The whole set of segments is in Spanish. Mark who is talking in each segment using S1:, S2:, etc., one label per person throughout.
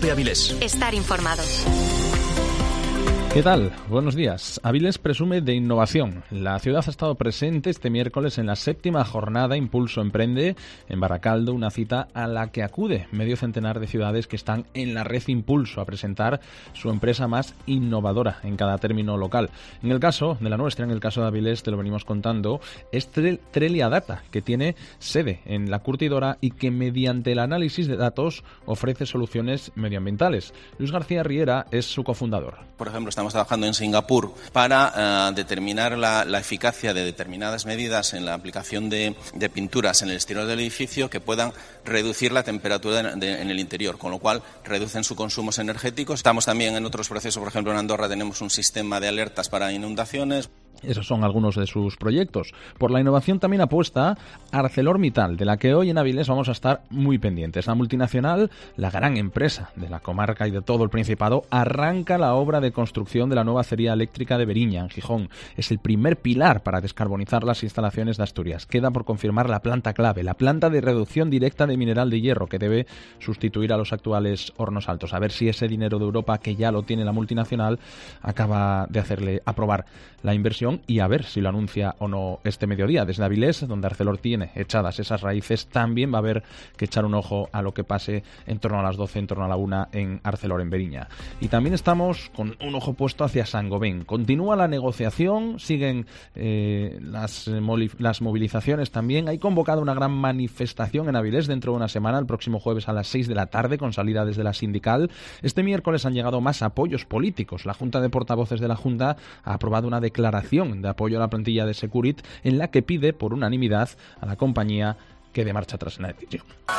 S1: COPE Avilés.
S2: Estar informado.
S3: ¿Qué tal? Buenos días. Avilés presume de innovación. La ciudad ha estado presente este miércoles en la 7ª jornada Impulso Emprende en Baracaldo, una cita a la que acude medio centenar de ciudades que están en la red Impulso a presentar su empresa más innovadora en cada término local. En el caso de la nuestra, en el caso de Avilés, te lo venimos contando, es Trelia Data, que tiene sede en la curtidora y que mediante el análisis de datos ofrece soluciones medioambientales. Luis García Riera es su cofundador.
S4: Por ejemplo, estamos trabajando en Singapur para determinar la eficacia de determinadas medidas en la aplicación de pinturas en el exterior del edificio que puedan reducir la temperatura en el interior, con lo cual reducen sus consumos energéticos. Estamos también en otros procesos, por ejemplo en Andorra tenemos un sistema de alertas para inundaciones.
S3: Esos son algunos de sus proyectos. Por la innovación también apuesta ArcelorMittal, de la que hoy en Avilés vamos a estar muy pendientes. La multinacional, la gran empresa de la comarca y de todo el Principado, arranca la obra de construcción de la nueva acería eléctrica de Beriña, en Gijón. Es el primer pilar para descarbonizar las instalaciones de Asturias. Queda por confirmar la planta clave, la planta de reducción directa de mineral de hierro, que debe sustituir a los actuales hornos altos. A ver si ese dinero de Europa, que ya lo tiene la multinacional, acaba de hacerle aprobar la inversión y a ver si lo anuncia o no este mediodía. Desde Avilés, donde Arcelor tiene echadas esas raíces, también va a haber que echar un ojo a lo que pase en torno a las 12, en torno a la 1 en Arcelor, en Beriña. Y también estamos con un ojo puesto hacia Saint-Gobain. Continúa la negociación, siguen las movilizaciones también. Hay convocada una gran manifestación en Avilés dentro de una semana, el próximo jueves a las 6 de la tarde, con salida desde la sindical. Este miércoles han llegado más apoyos políticos. La Junta de Portavoces de la Junta ha aprobado una declaración de apoyo a la plantilla de Securit en la que pide por unanimidad a la compañía que dé marcha atrás en la decisión.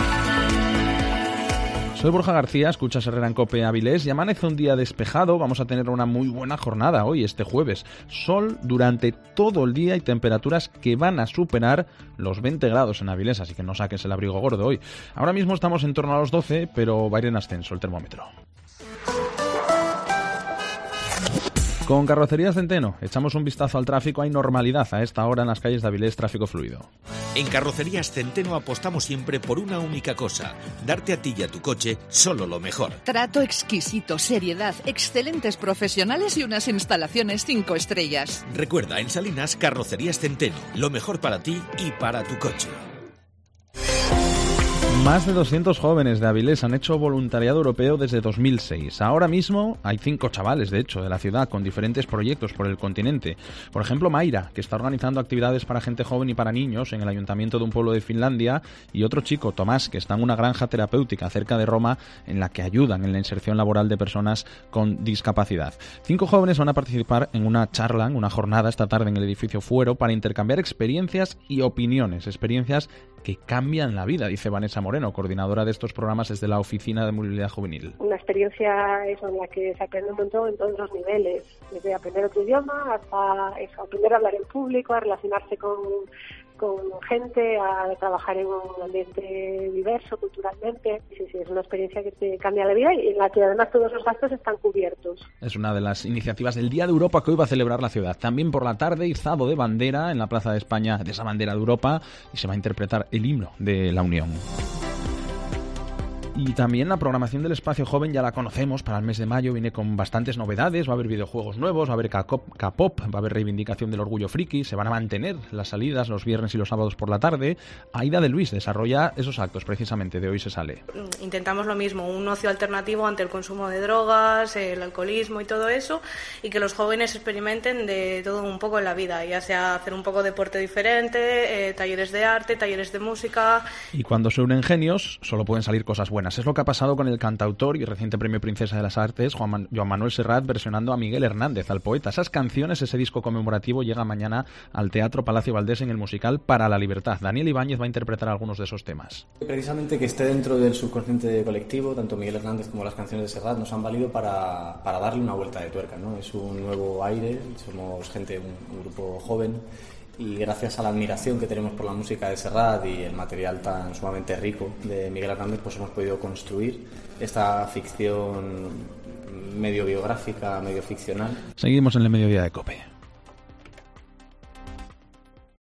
S3: Soy Borja García, escuchas Herrera en COPE Avilés y amanece un día despejado. Vamos a tener una muy buena jornada hoy, este jueves. Sol durante todo el día y temperaturas que van a superar los 20 grados en Avilés, así que no saques el abrigo gordo hoy. Ahora mismo estamos en torno a los 12, pero va a ir en ascenso el termómetro. Con Carrocerías Centeno echamos un vistazo al tráfico. Hay normalidad a esta hora en las calles de Avilés, tráfico fluido.
S1: En Carrocerías Centeno apostamos siempre por una única cosa: darte a ti y a tu coche solo lo mejor.
S5: Trato exquisito, seriedad, excelentes profesionales y unas instalaciones 5 estrellas.
S1: Recuerda, en Salinas, Carrocerías Centeno, lo mejor para ti y para tu coche.
S3: Más de 200 jóvenes de Avilés han hecho voluntariado europeo desde 2006. Ahora mismo hay 5 chavales, de hecho, de la ciudad con diferentes proyectos por el continente. Por ejemplo, Mayra, que está organizando actividades para gente joven y para niños en el ayuntamiento de un pueblo de Finlandia, y otro chico, Tomás, que está en una granja terapéutica cerca de Roma en la que ayudan en la inserción laboral de personas con discapacidad. 5 jóvenes van a participar en una charla, en una jornada esta tarde en el edificio Fuero para intercambiar experiencias y opiniones, experiencias que cambian la vida, dice Vanessa Moreno, coordinadora de estos programas desde la Oficina de Movilidad Juvenil.
S6: Una experiencia en la que se aprende un montón en todos los niveles, desde aprender otro idioma hasta aprender a hablar en público, a relacionarse con gente, a trabajar en un ambiente diverso culturalmente. Sí, es una experiencia que te cambia la vida y en la que además todos los gastos están cubiertos. Es
S3: una de las iniciativas del Día de Europa que hoy va a celebrar la ciudad. También por la tarde, izado de bandera en la Plaza de España, de esa bandera de Europa, y se va a interpretar el himno de la Unión. Y también la programación del Espacio Joven ya la conocemos, para el mes de mayo viene con bastantes novedades, va a haber videojuegos nuevos, va a haber K-pop, va a haber reivindicación del orgullo friki, se van a mantener las salidas los viernes y los sábados por la tarde. Aida de Luis desarrolla esos actos, precisamente de hoy se sale.
S7: Intentamos lo mismo, un ocio alternativo ante el consumo de drogas, el alcoholismo y todo eso, y que los jóvenes experimenten de todo un poco en la vida, ya sea hacer un poco de deporte diferente, talleres de arte, talleres de música.
S3: Y cuando se unen genios, solo pueden salir cosas buenas. Es lo que ha pasado con el cantautor y reciente premio Princesa de las Artes, Joan Manuel Serrat, versionando a Miguel Hernández, al poeta. Esas canciones, ese disco conmemorativo, llega mañana al Teatro Palacio Valdés en el musical Para la Libertad. Daniel Ibáñez va a interpretar algunos de esos temas.
S8: Precisamente que esté dentro del subconsciente colectivo, tanto Miguel Hernández como las canciones de Serrat nos han valido para darle una vuelta de tuerca, ¿no? Es un nuevo aire, somos gente, un grupo joven, y gracias a la admiración que tenemos por la música de Serrat y el material tan sumamente rico de Miguel Hernández, pues hemos podido construir esta ficción medio biográfica, medio ficcional.
S3: Seguimos en el mediodía de COPE.